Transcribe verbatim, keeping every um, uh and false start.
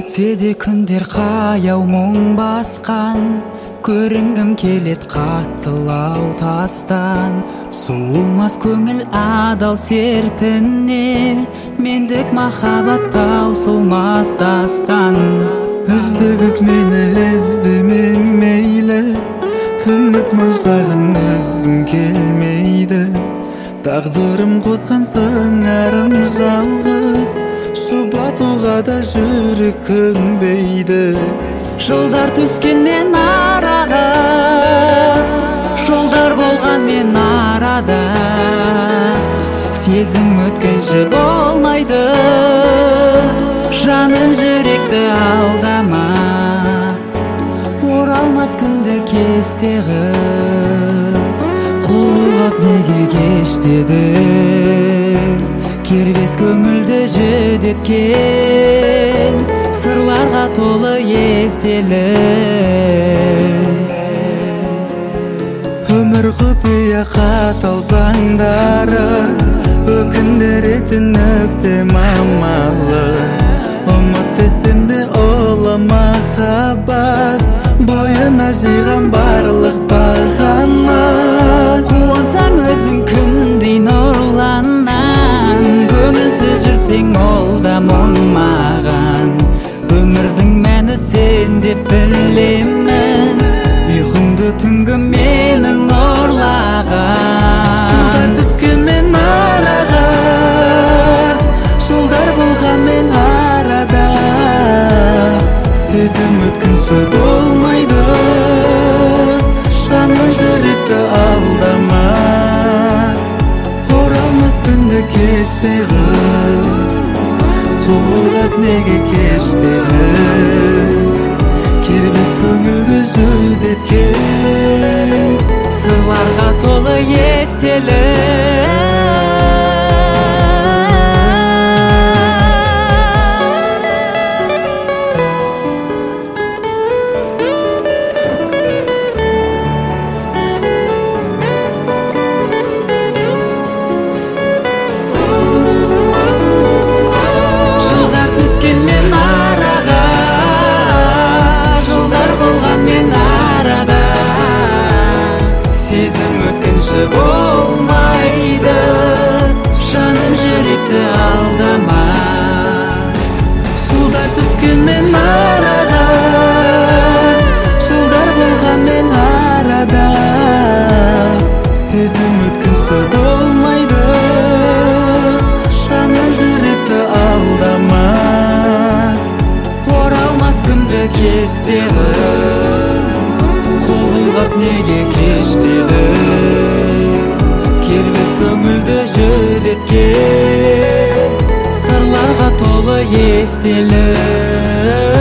Өтседе күндер қаяу мұң басқан, көрінгім келет қаттылау тастан. Суылмас көңіл адал сертіне, мендік махаббат таусылмас дастан. Үздігіп мені іздемен мейлі, үміт мұздағын үзгім келмейді. Тағдырым қосқан сыңарым жалғыз, су батуға да жүрек көнбейді. Жылдар түскенмен араға, жылдар болған мен арада, сезім өткенше болмайды, жаным жүректі алдама. Оралмас күнді кестегі, құлғап неге кештеді, кербес көңілді жүдеткен, сырларға толы естелі. Өмір құпия қатал заңдары, өкіндіретін өкте мамалы. Ұмыт десем де олы махаббат, бойына жиған барлық бағаны. Қуансаң өзің күндей нұрланнан, көңілсіз жүрсең ол да мұң маған. Өмірдің мәні сен деп білемін, ұйқыңды түнгі менің ұрлаған. Жылдар түскенмен араға, жолдар болғанмен арада, сезім өткінші болмайды, жаным жүректі алдама. Оралмас күнді кестегі, құлғап неге кештегі, кербес көңілді жүдеткен, сырларға толы естелі. Сезім өткінші болмайды, жаным жүректі алдама. Жылдар түскенмен араға, жолдар болғанмен арада, сезім өткінші болмайды, жаным жүректі алдама. Оралмас күнді кестегі, құлғап неге кештеді, кербес көңілді жүдеткен, сырларға толы естелі.